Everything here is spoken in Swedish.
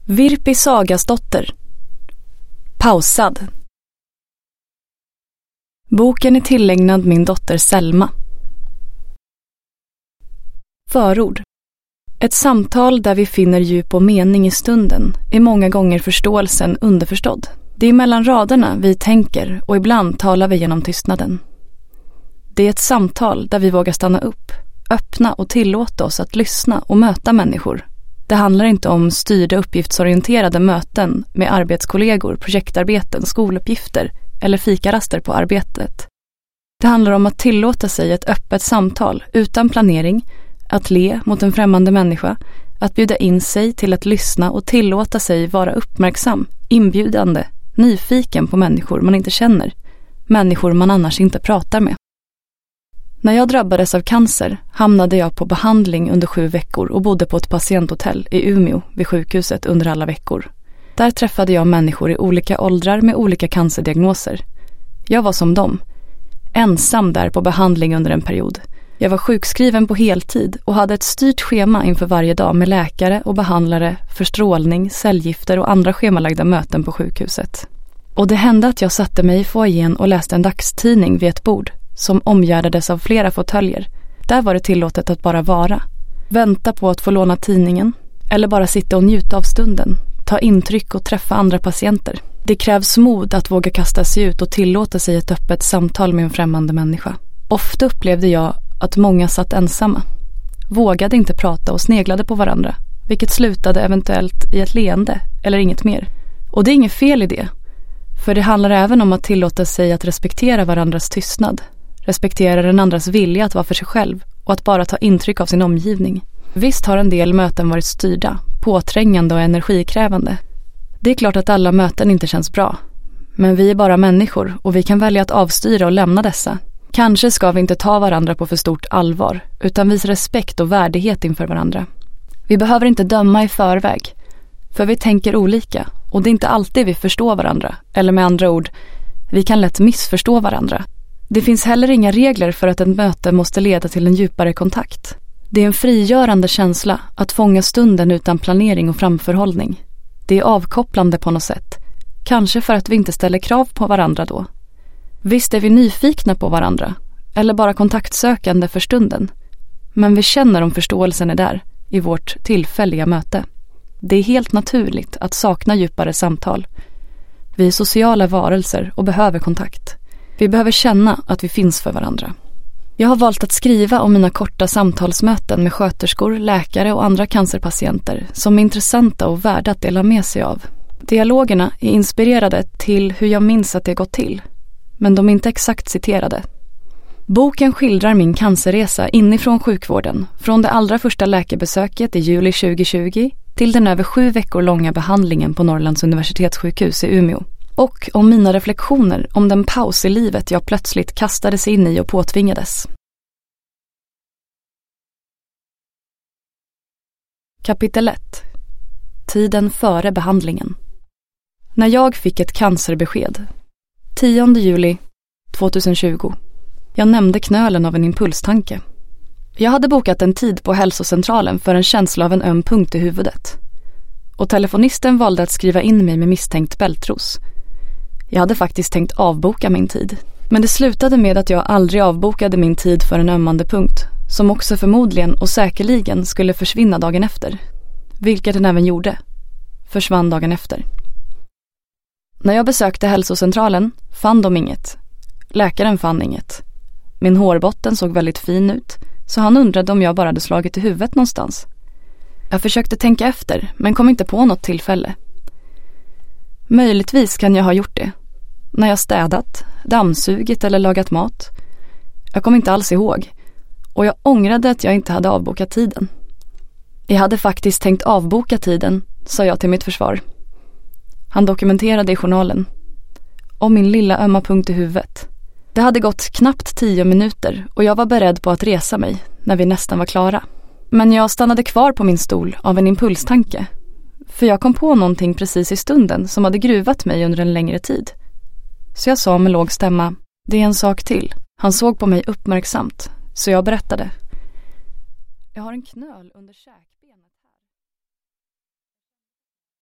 Virpi Sagasdotter. Pausad. Boken är tillägnad min dotter Selma. Förord. Ett samtal där vi finner djup och mening i stunden är många gånger förståelsen underförstådd. Det är mellan raderna vi tänker och ibland talar vi genom tystnaden. Det är ett samtal där vi vågar stanna upp, öppna och tillåta oss att lyssna och möta människor. Det handlar inte om styrda uppgiftsorienterade möten med arbetskollegor, projektarbeten, skoluppgifter eller fikaraster på arbetet. Det handlar om att tillåta sig ett öppet samtal utan planering, att le mot en främmande människa, att bjuda in sig till att lyssna och tillåta sig vara uppmärksam, inbjudande, nyfiken på människor man inte känner, människor man annars inte pratar med. När jag drabbades av cancer hamnade jag på behandling under 7 veckor och bodde på ett patienthotell i Umeå vid sjukhuset under alla veckor. Där träffade jag människor i olika åldrar med olika cancerdiagnoser. Jag var som dem, ensam där på behandling under en period. Jag var sjukskriven på heltid och hade ett styrt schema inför varje dag med läkare och behandlare för strålning, cellgifter och andra schemalagda möten på sjukhuset. Och det hände att jag satte mig i foajén och läste en dagstidning vid ett bord som omgärdades av flera fåtöljer. Där var det tillåtet att bara vara. Vänta på att få låna tidningen eller bara sitta och njuta av stunden. Ta intryck och träffa andra patienter. Det krävs mod att våga kasta sig ut och tillåta sig ett öppet samtal med en främmande människa. Ofta upplevde jag att många satt ensamma. Vågade inte prata och sneglade på varandra, vilket slutade eventuellt i ett leende eller inget mer. Och det är inget fel i det, för det handlar även om att tillåta sig att respektera varandras tystnad, respektera den andras vilja att vara för sig själv och att bara ta intryck av sin omgivning. Visst har en del möten varit styrda, påträngande och energikrävande. Det är klart att alla möten inte känns bra, men vi är bara människor och vi kan välja att avstyra och lämna dessa. Kanske ska vi inte ta varandra på för stort allvar, utan visa respekt och värdighet inför varandra. Vi behöver inte döma i förväg, för vi tänker olika och det är inte alltid vi förstår varandra, eller med andra ord, vi kan lätt missförstå varandra. Det finns heller inga regler för att ett möte måste leda till en djupare kontakt. Det är en frigörande känsla att fånga stunden utan planering och framförhållning. Det är avkopplande på något sätt, kanske för att vi inte ställer krav på varandra då. Visst är vi nyfikna på varandra, eller bara kontaktsökande för stunden. Men vi känner om förståelsen är där, i vårt tillfälliga möte. Det är helt naturligt att sakna djupare samtal. Vi är sociala varelser och behöver kontakt. Vi behöver känna att vi finns för varandra. Jag har valt att skriva om mina korta samtalsmöten med sköterskor, läkare och andra cancerpatienter som är intressanta och värda att dela med sig av. Dialogerna är inspirerade till hur jag minns att det gått till, men de är inte exakt citerade. Boken skildrar min cancerresa inifrån sjukvården, från det allra första läkarbesöket i juli 2020 till den över 7 veckor långa behandlingen på Norrlands universitetssjukhus i Umeå. Och om mina reflektioner om den paus i livet jag plötsligt kastades in i och påtvingades. Kapitel 1. Tiden före behandlingen. När jag fick ett cancerbesked. 10 juli 2020. Jag nämnde knölen av en impulstanke. Jag hade bokat en tid på hälsocentralen för en känsla av en öm punkt i huvudet. Och telefonisten valde att skriva in mig med misstänkt bältros. Jag hade faktiskt tänkt avboka min tid. Men det slutade med att jag aldrig avbokade min tid för en ömmande punkt, som också förmodligen och säkerligen skulle försvinna dagen efter. Vilket den även gjorde. Försvann dagen efter. När jag besökte hälsocentralen fann de inget. Läkaren fann inget. Min hårbotten såg väldigt fin ut, så han undrade om jag bara hade slagit i huvudet någonstans. Jag försökte tänka efter, men kom inte på något tillfälle. Möjligtvis kan jag ha gjort det. När jag städat, dammsugit eller lagat mat. Jag kom inte alls ihåg. Och jag ångrade att jag inte hade avbokat tiden. Jag hade faktiskt tänkt avboka tiden, sa jag till mitt försvar. Han dokumenterade i journalen. Om min lilla ömma punkt i huvudet. Det hade gått knappt 10 minuter och jag var beredd på att resa mig när vi nästan var klara. Men jag stannade kvar på min stol av en impulstanke. För jag kom på någonting precis i stunden som hade gruvat mig under en längre tid. Så jag sa med låg stämma, det är en sak till. Han såg på mig uppmärksamt, så jag berättade. Jag har en knöl under käk.